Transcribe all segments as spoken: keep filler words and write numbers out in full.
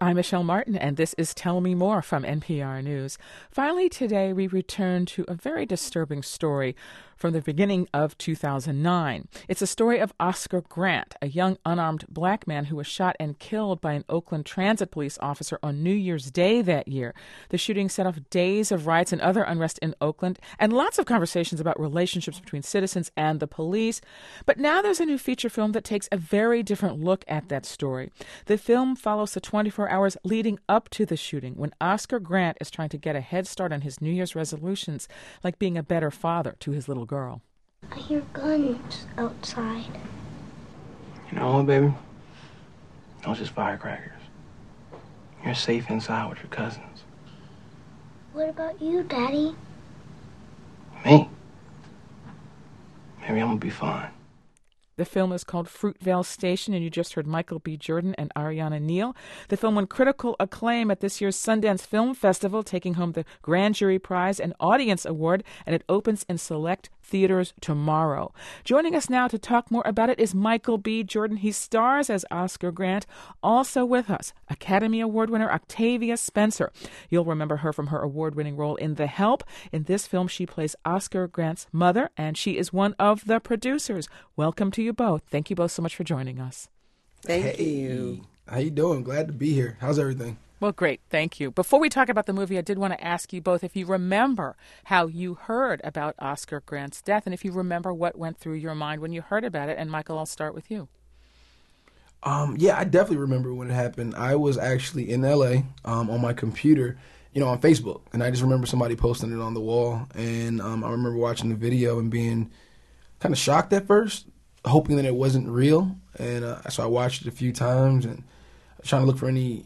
I'm Michelle Martin, and this is Tell Me More from N P R News. Finally, today we return to a very disturbing story from the beginning of two thousand nine. It's a story of Oscar Grant, a young unarmed black man who was shot and killed by an Oakland Transit police officer on New Year's Day that year. The shooting set off days of riots and other unrest in Oakland, and lots of conversations about relationships between citizens and the police. But now there's a new feature film that takes a very different look at that story. The film follows the twenty-four hours leading up to the shooting, when Oscar Grant is trying to get a head start on his New Year's resolutions, like being a better father to his little girl. I hear guns outside. You know what, baby? Those just firecrackers. You're safe inside with your cousins. What about you, Daddy? Me? Maybe I'm gonna be fine. The film is called Fruitvale Station, and you just heard Michael B. Jordan and Ariana Neal. The film won critical acclaim at this year's Sundance Film Festival, taking home the Grand Jury Prize and Audience Award, and it opens in select theaters tomorrow. Joining us now to talk more about it is Michael B. Jordan. He stars as Oscar Grant. Also with us, Academy Award winner Octavia Spencer. You'll remember her from her award-winning role in The Help. In this film, she plays Oscar Grant's mother, and she is one of the producers. Welcome to you both. Thank you both so much for joining us. Thank hey, you. How you doing? Glad to be here. How's everything? Well, great. Thank you. Before we talk about the movie, I did want to ask you both if you remember how you heard about Oscar Grant's death, and if you remember what went through your mind when you heard about it. And Michael, I'll start with you. Um, yeah, I definitely remember when it happened. I was actually in L A um, on my computer, you know, on Facebook, and I just remember somebody posting it on the wall, and um, I remember watching the video and being kind of shocked at first, hoping that it wasn't real, and uh, so I watched it a few times and trying to look for any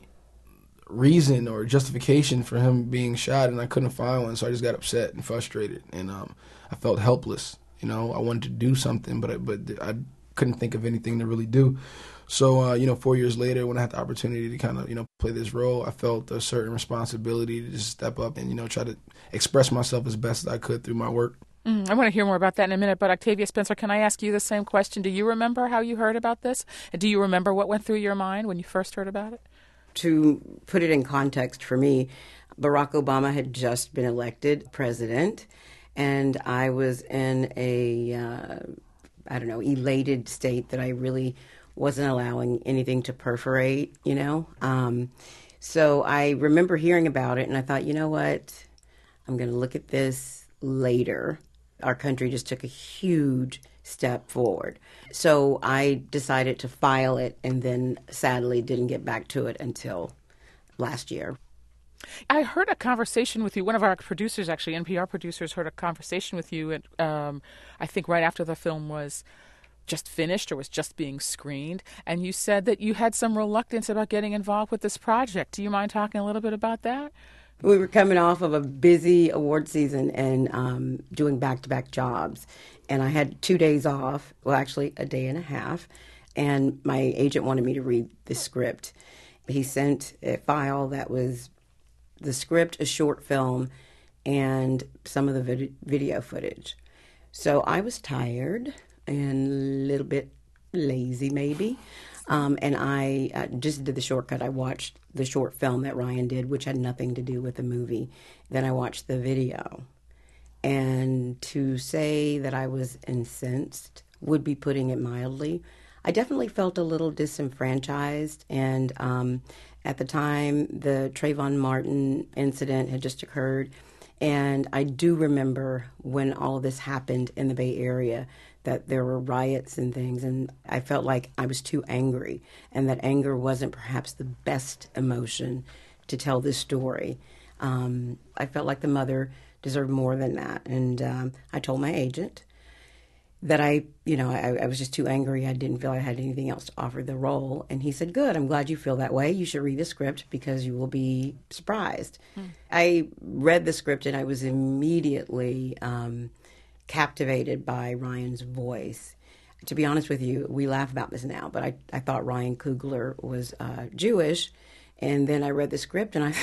reason or justification for him being shot, and I couldn't find one, so I just got upset and frustrated, and um, I felt helpless. You know, I wanted to do something, but I, but I couldn't think of anything to really do. So, uh, you know, four years later, when I had the opportunity to kind of, you know, play this role, I felt a certain responsibility to just step up and, you know, try to express myself as best as I could through my work. Mm, I want to hear more about that in a minute, but Octavia Spencer, can I ask you the same question? Do you remember how you heard about this? And do you remember what went through your mind when you first heard about it? To put it in context for me, Barack Obama had just been elected president, and I was in a, uh, I don't know, elated state that I really wasn't allowing anything to perforate, you know. Um, so I remember hearing about it, and I thought, you know what, I'm going to look at this later. Our country just took a huge step forward. So I decided to file it, and then sadly didn't get back to it until last year. I heard a conversation with you. One of our producers, actually, N P R producers, heard a conversation with you, at, um, I think right after the film was just finished or was just being screened, and you said that you had some reluctance about getting involved with this project. Do you mind talking a little bit about that? We were coming off of a busy award season and um, doing back-to-back jobs. And I had two days off, well, actually a day and a half, and my agent wanted me to read the script. He sent a file that was the script, a short film, and some of the vid- video footage. So I was tired and a little bit lazy, maybe. Um, and I uh, just did the shortcut. I watched the short film that Ryan did, which had nothing to do with the movie. Then I watched the video. And to say that I was incensed would be putting it mildly. I definitely felt a little disenfranchised. And um, at the time, the Trayvon Martin incident had just occurred. And I do remember when all of this happened in the Bay Area, that there were riots and things, and I felt like I was too angry, and that anger wasn't perhaps the best emotion to tell this story. Um, I felt like the mother deserved more than that, and um, I told my agent that I, you know, I, I was just too angry. I didn't feel I had anything else to offer the role, and he said, "Good, I'm glad you feel that way. You should read the script because you will be surprised." Hmm. I read the script, and I was immediately Um, captivated by Ryan's voice. To be honest with you, we laugh about this now, but I, I thought Ryan Coogler was uh, Jewish, and then I read the script and I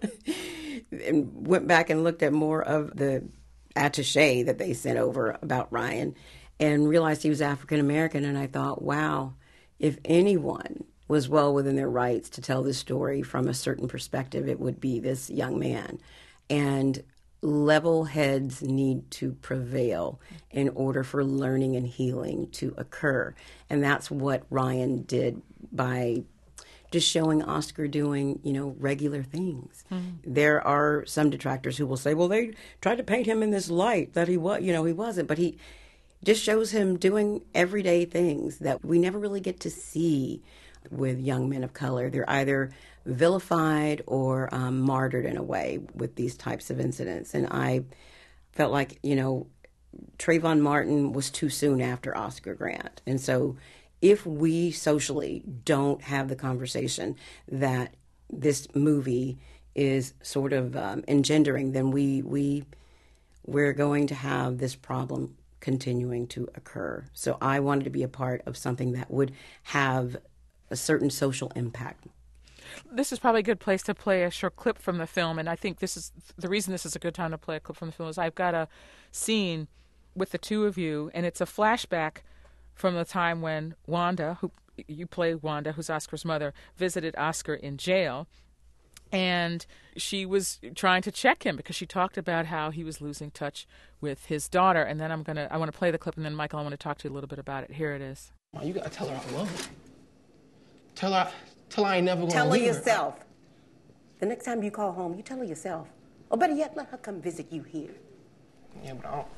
and went back and looked at more of the attaché that they sent over about Ryan and realized he was African American, and I thought, wow, if anyone was well within their rights to tell this story from a certain perspective. It would be this young man. And level heads need to prevail in order for learning and healing to occur. And that's what Ryan did by just showing Oscar doing, you know, regular things. Mm-hmm. There are some detractors who will say, well, they tried to paint him in this light that he was, you know, he wasn't. But he just shows him doing everyday things that we never really get to see with young men of color. They're either vilified or um, martyred in a way with these types of incidents. And I felt like, you know, Trayvon Martin was too soon after Oscar Grant. And so if we socially don't have the conversation that this movie is sort of um, engendering, then we, we, we're going to have this problem continuing to occur. So I wanted to be a part of something that would have a certain social impact. This is probably a good place to play a short clip from the film, and I think this is the reason this is a good time to play a clip from the film is I've got a scene with the two of you, and it's a flashback from the time when Wanda, who you play Wanda, who's Oscar's mother, visited Oscar in jail, and she was trying to check him because she talked about how he was losing touch with his daughter. And then I'm gonna, I want to play the clip, and then Michael, I want to talk to you a little bit about it. Here it is. Mom, you gotta tell her I love her. Tell her, tell her I ain't never gonna Tell her leave yourself. The next time you call home, you tell her yourself. Or better yet, let her come visit you here. Yeah, but I don't.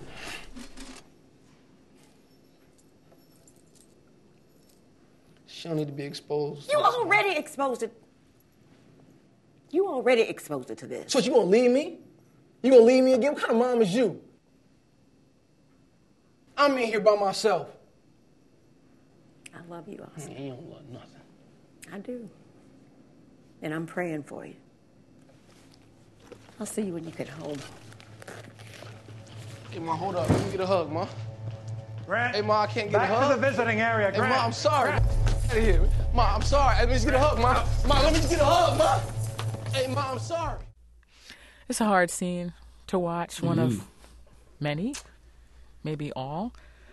She don't need to be exposed. You already exposed it. You already exposed her to this. So you gonna leave me? You gonna leave me again? What kind of mom is you? I'm in here by myself. I love you, Oscar. You don't love nothing. I do. And I'm praying for you. I'll see you when you get home. Hey, Ma, hold up. Let me get a hug, Ma. Grant, hey, Ma, I can't get back a hug. to the visiting area, Grant. Hey, Ma, I'm sorry. Out of here. Ma, I'm sorry. Let me just get a hug, Ma. Ma, let me just get a hug, Ma. Hey, Ma, I'm sorry. It's a hard scene to watch, one mm. of many, maybe all.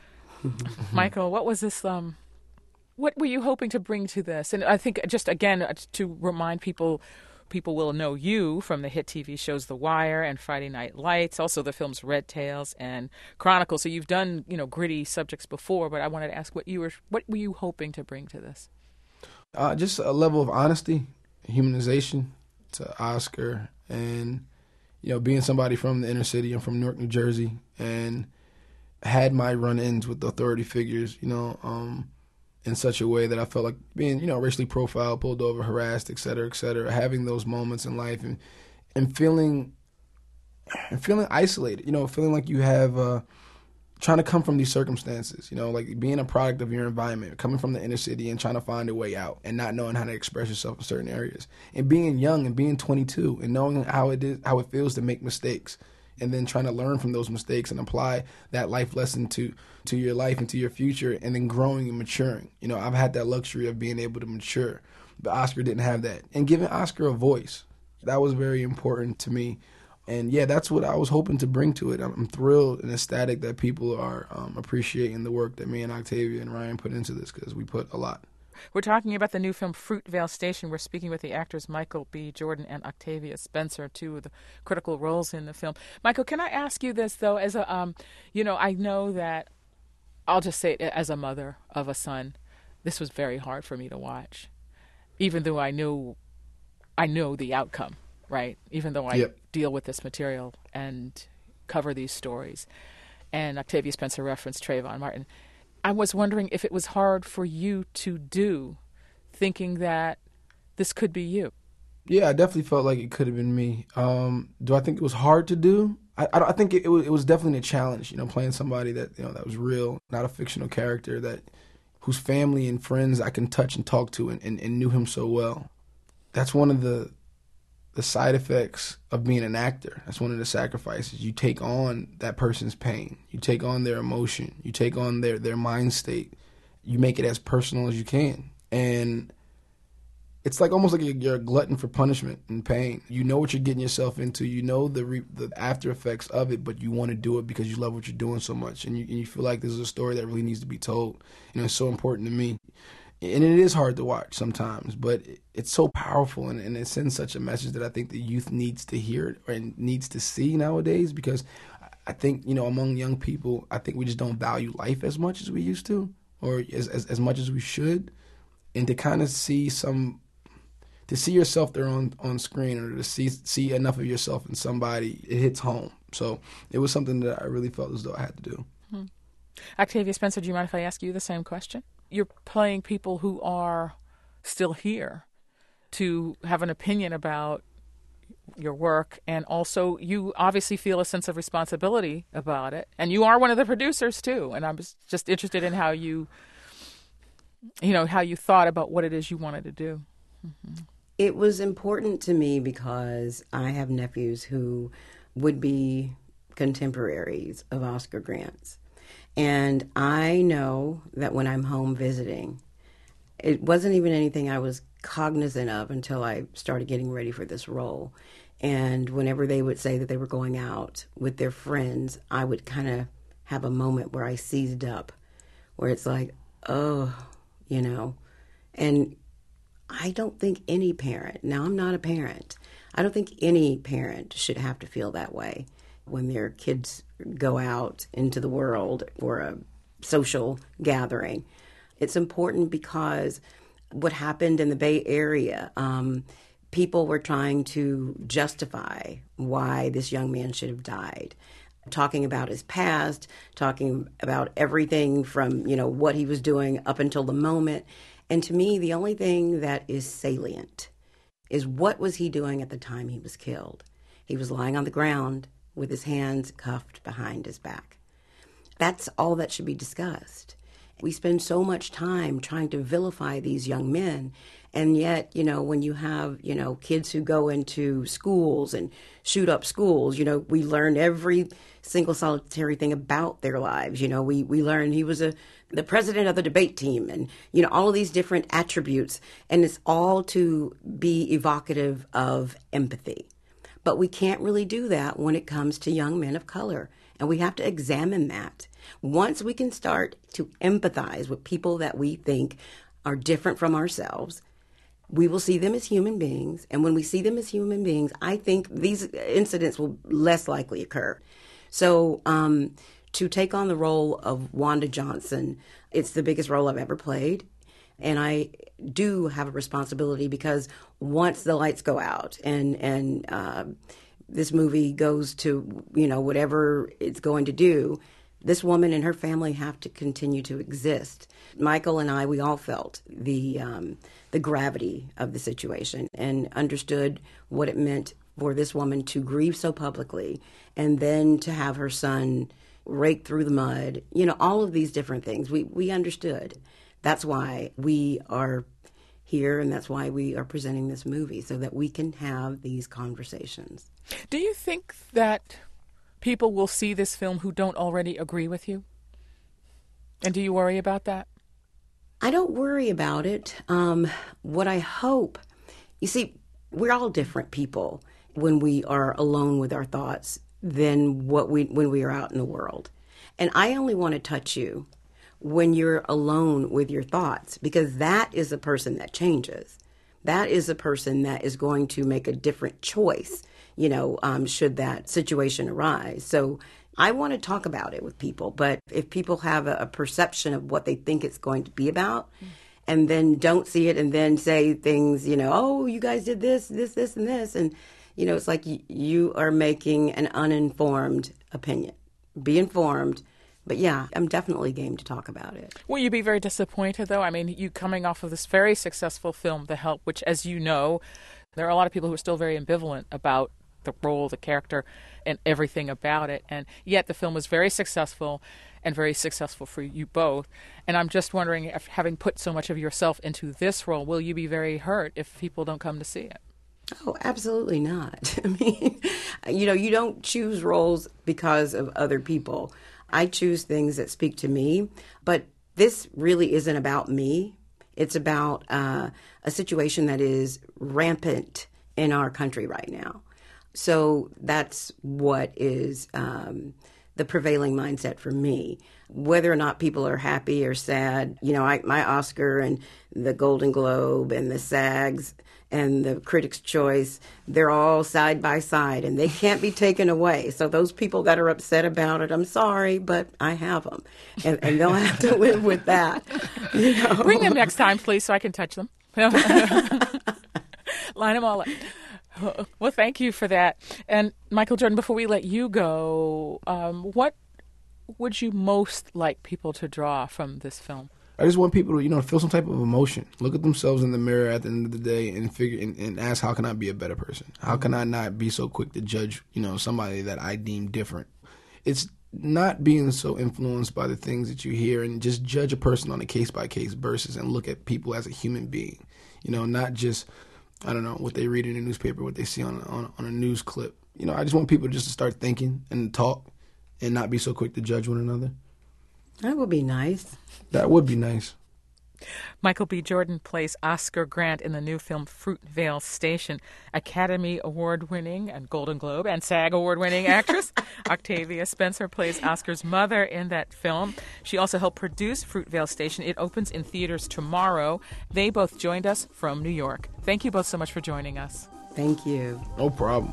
Michael, what was this, um, what were you hoping to bring to this? And I think just, again, to remind people, people will know you from the hit T V shows The Wire and Friday Night Lights, also the films Red Tails and Chronicle. So you've done, you know, gritty subjects before, but I wanted to ask what you were, what were you hoping to bring to this? Uh, just a level of honesty, humanization to Oscar, and, you know, being somebody from the inner city. I'm from Newark, New Jersey, and had my run-ins with the authority figures, you know, um, in such a way that I felt like being, you know, racially profiled, pulled over, harassed, et cetera, et cetera, having those moments in life and and feeling and feeling isolated, you know, feeling like you have, uh, trying to come from these circumstances, you know, like being a product of your environment, coming from the inner city and trying to find a way out and not knowing how to express yourself in certain areas. And being young and being twenty-two and knowing how it is, how it feels to make mistakes, and then trying to learn from those mistakes and apply that life lesson to, to your life and to your future, and then growing and maturing. You know, I've had that luxury of being able to mature, but Oscar didn't have that. And giving Oscar a voice, that was very important to me. And yeah, that's what I was hoping to bring to it. I'm, I'm thrilled and ecstatic that people are um, appreciating the work that me and Octavia and Ryan put into this, because we put a lot. We're talking about the new film Fruitvale Station. We're speaking with the actors Michael B. Jordan and Octavia Spencer, two of the critical roles in the film. Michael, can I ask you this, though? As a, um, you know, I know that, I'll just say it, as a mother of a son, this was very hard for me to watch, even though I knew, I know the outcome, right? Even though I yep. deal with this material and cover these stories. And Octavia Spencer referenced Trayvon Martin. I was wondering if it was hard for you to do, thinking that this could be you. Yeah, I definitely felt like it could have been me. Um, do I think it was hard to do? I, I, I think it, it, was, it was definitely a challenge, you know, playing somebody that, you know, that was real, not a fictional character, that whose family and friends I can touch and talk to and, and, and knew him so well. That's one of the the side effects of being an actor. That's one of the sacrifices. You take on that person's pain. You take on their emotion. You take on their, their mind state. You make it as personal as you can. And it's like almost like you're a glutton for punishment and pain. You know what you're getting yourself into. You know the re- the after effects of it, but you want to do it because you love what you're doing so much. And you, and you feel like this is a story that really needs to be told. You know, it's so important to me. And it is hard to watch sometimes, but it's so powerful, and, and it sends such a message that I think the youth needs to hear and needs to see nowadays, because I think, you know, among young people, I think we just don't value life as much as we used to, or as as, as much as we should. And to kind of see some, to see yourself there on, on screen, or to see see enough of yourself in somebody, it hits home. So it was something that I really felt as though I had to do. Hmm. Octavia Spencer, do you mind if I ask you the same question? You're playing people who are still here to have an opinion about your work, and also you obviously feel a sense of responsibility about it, and you are one of the producers too, and I'm just interested in how you you know how you thought about what it is you wanted to do. Mm-hmm. It was important to me because I have nephews who would be contemporaries of Oscar Grant's. And I know that when I'm home visiting, it wasn't even anything I was cognizant of until I started getting ready for this role. And whenever they would say that they were going out with their friends, I would kind of have a moment where I seized up, where it's like, oh, you know. And I don't think any parent, now I'm not a parent, I don't think any parent should have to feel that way when their kids go out into the world for a social gathering. It's important because what happened in the Bay Area, um, people were trying to justify why this young man should have died, talking about his past, talking about everything from, you know, what he was doing up until the moment. And to me, the only thing that is salient is what was he doing at the time he was killed. He was lying on the ground with his hands cuffed behind his back. That's all that should be discussed. We spend so much time trying to vilify these young men, and yet, you know, when you have, you know, kids who go into schools and shoot up schools, you know, we learn every single solitary thing about their lives. You know, we, we learn he was a the president of the debate team, and, you know, all of these different attributes, and it's all to be evocative of empathy. But we can't really do that when it comes to young men of color, and we have to examine that. Once we can start to empathize with people that we think are different from ourselves, we will see them as human beings. And when we see them as human beings, I think these incidents will less likely occur. So um, to take on the role of Wanda Johnson, it's the biggest role I've ever played. And I do have a responsibility because once the lights go out and, and uh, this movie goes to, you know, whatever it's going to do, this woman and her family have to continue to exist. Michael and I, we all felt the um, the gravity of the situation and understood what it meant for this woman to grieve so publicly and then to have her son raked through the mud. You know, all of these different things. We we understood. That's why we are here, and that's why we are presenting this movie, so that we can have these conversations. Do you think that people will see this film who don't already agree with you? And do you worry about that? I don't worry about it. Um, what I hope, you see, we're all different people when we are alone with our thoughts than what we when we are out in the world. And I only want to touch you when you're alone with your thoughts, because that is a person that changes. That is a person that is going to make a different choice, you know, um, should that situation arise. So I want to talk about it with people, but if people have a, a perception of what they think it's going to be about, mm. and then don't see it and then say things, you know, oh, you guys did this, this, this, and this, and, you know, it's like y- you are making an uninformed opinion. Be informed. But yeah, I'm definitely game to talk about it. Will you be very disappointed, though? I mean, you coming off of this very successful film, The Help, which, as you know, there are a lot of people who are still very ambivalent about the role, the character, and everything about it. And yet the film was very successful and very successful for you both. And I'm just wondering, if having put so much of yourself into this role, will you be very hurt if people don't come to see it? Oh, absolutely not. I mean, you know, you don't choose roles because of other people. I choose things that speak to me, but this really isn't about me. It's about uh, a situation that is rampant in our country right now. So that's what is um, the prevailing mindset for me. Whether or not people are happy or sad, you know, I, my Oscar and the Golden Globe and the SAGs and the Critics' Choice, they're all side by side, and they can't be taken away. So those people that are upset about it, I'm sorry, but I have them, and, and they'll have to live with that. You know? Bring them next time, please, so I can touch them. Line them all up. Well, thank you for that. And Michael Jordan, before we let you go, um, what would you most like people to draw from this film? I just want people to, you know, feel some type of emotion. Look at themselves in the mirror at the end of the day and figure and, and ask, how can I be a better person? How can I not be so quick to judge, you know, somebody that I deem different? It's not being so influenced by the things that you hear, and just judge a person on a case-by-case basis and look at people as a human being. You know, not just, I don't know, what they read in a newspaper, what they see on, on, on a news clip. You know, I just want people just to start thinking and talk and not be so quick to judge one another. That would be nice. That would be nice. Michael B. Jordan plays Oscar Grant in the new film Fruitvale Station. Academy Award-winning and Golden Globe and SAG Award-winning actress Octavia Spencer plays Oscar's mother in that film. She also helped produce Fruitvale Station. It opens in theaters tomorrow. They both joined us from New York. Thank you both so much for joining us. Thank you. No problem.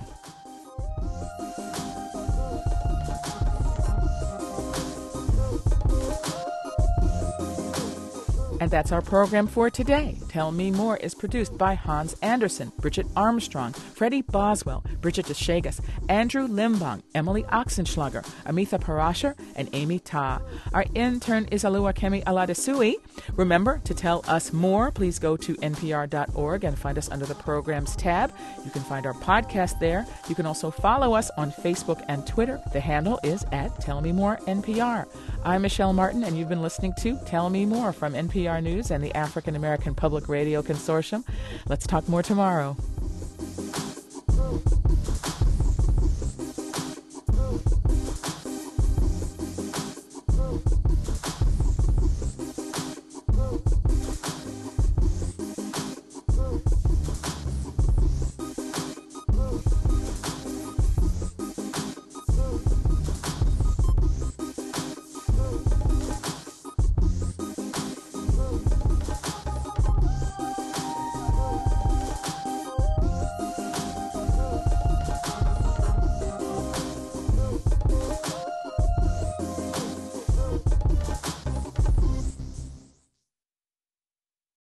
And that's our program for today. Tell Me More is produced by Hans Anderson, Bridget Armstrong, Freddie Boswell, Bridget DeShagas, Andrew Limbong, Emily Oxenschlager, Amitha Parashar, and Amy Ta. Our intern is Oluwakemi Aladesui. Remember, to tell us more, please go to N P R dot org and find us under the Programs tab. You can find our podcast there. You can also follow us on Facebook and Twitter. The handle is at Tell Me More N P R. I'm Michelle Martin, and you've been listening to Tell Me More from N P R News and the African American Public Radio Consortium. Let's talk more tomorrow.